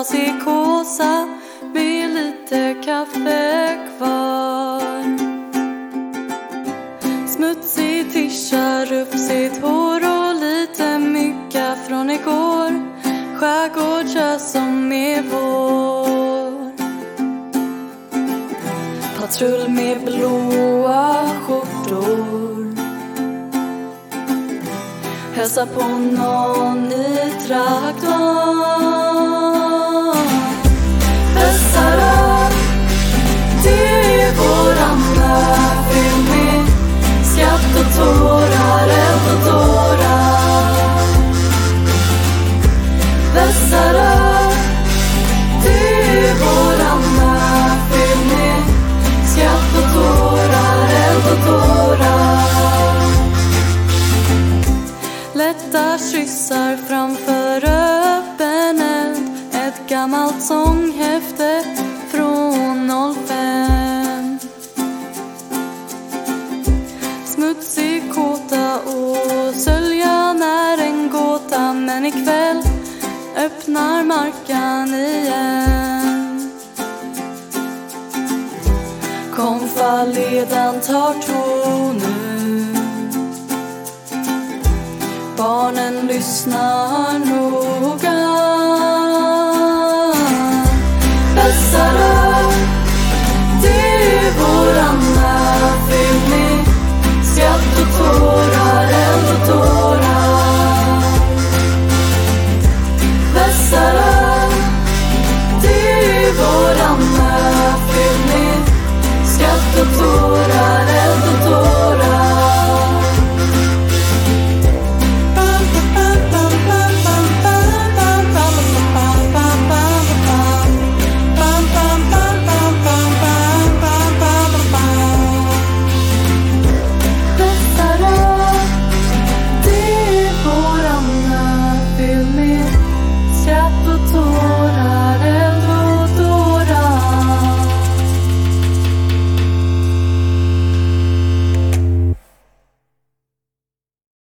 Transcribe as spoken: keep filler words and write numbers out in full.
glasikosa med lite kaffe kvar. Smutsig tischa, rufsigt hår och lite mygga från igår. Skärgårdsö som är vår. Patrull med blåa skjortor. Hälsa på någon i traktorn. Vässara, det är våran värld. Fyll med skratt och tårar, eld och tårar. Vässara, det är våran värld. Fyll med skratt och tårar, eld och tårar. Lätta kyssar framför öppen eld. Ett gammalt sånghäfte från noll fem. Smutsig kåta och söljan är en gåta. Men ikväll öppnar markan igen. Konfaledan tar tonen. Barnen lyssnar